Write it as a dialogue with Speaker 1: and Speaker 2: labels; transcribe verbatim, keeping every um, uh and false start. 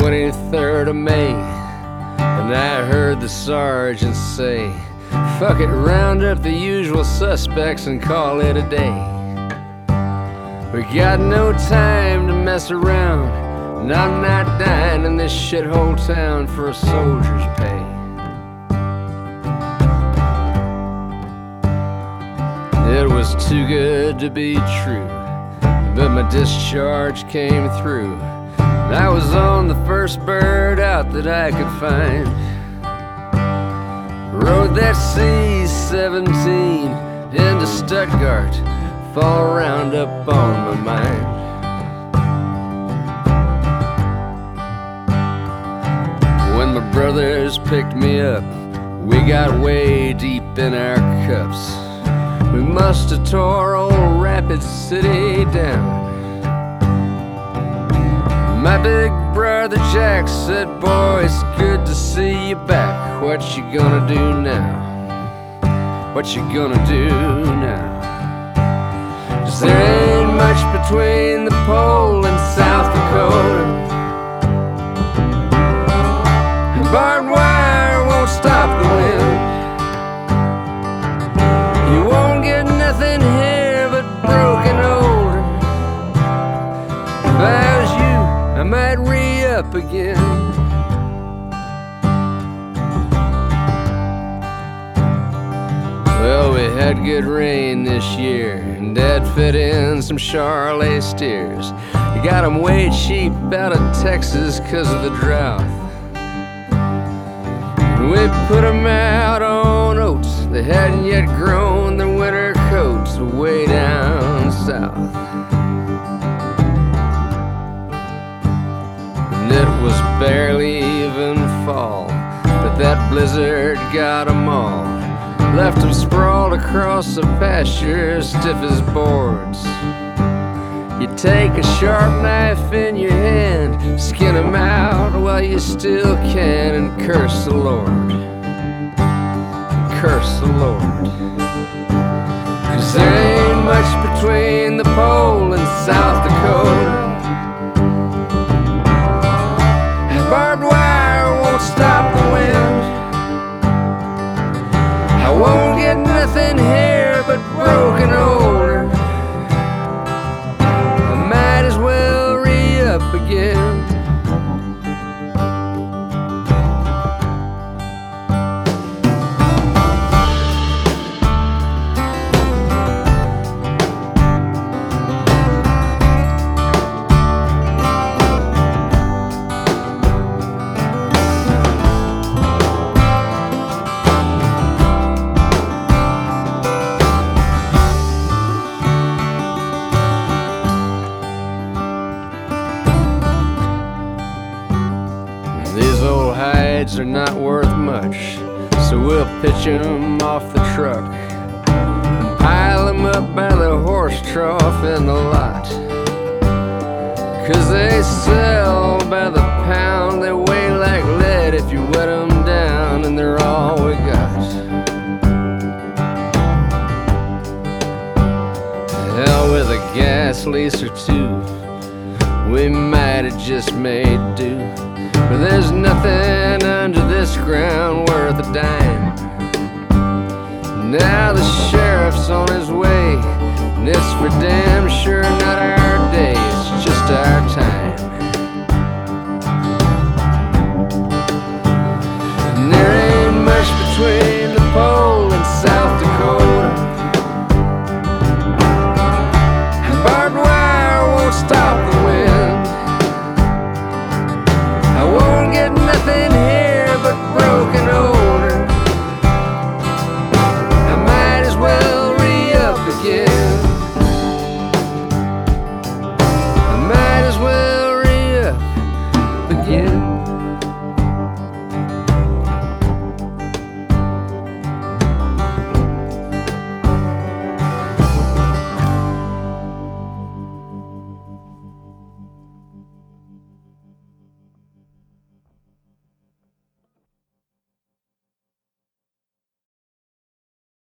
Speaker 1: twenty-third of May, and I heard the sergeant say, fuck it, round up the usual suspects and call it a day. We got no time to mess around, and I'm not dying in this shithole town for a soldier's pay. It was too good to be true, but my discharge came through. I was on the first bird out that I could find. Rode that C seventeen into Stuttgart, fall round up on my mind. When my brothers picked me up, we got way deep in our cups. We must have tore old Rapid City down. My big brother Jack said, boy, it's good to see you back. What you gonna do now? What you gonna do now? 'Cause there ain't much between the pole and South Dakota. Barbed wire won't stop the wind. You won't get nothing here but broken older. If I was you, I might re-up again. Well, we had good rain this year, and Dad fed in some Charolais steers. He got them way cheap out of Texas 'cause of the drought. And we put them out on oats. They hadn't yet grown their winter coats way down south. And it was barely even fall, but that blizzard got them all. Left them sprawled across the pasture, stiff as boards. You take a sharp knife in your hand, skin them out while you still can, and curse the Lord. Curse the Lord. 'Cause there ain't much between the pole and South Dakota. Barbed wire won't stop the wind. I won't get nothing here but broken older. I might as well re-up again. Are not worth much, so we'll pitch them off the truck and pile them up by the horse trough in the lot. 'Cause they sell by the pound, they weigh like lead if you wet them down, and they're all we got. Hell, with a gas lease or two, we might have just made do. But there's nothing under this ground worth a dime. Now the sheriff's on his way, and it's for damn sure not our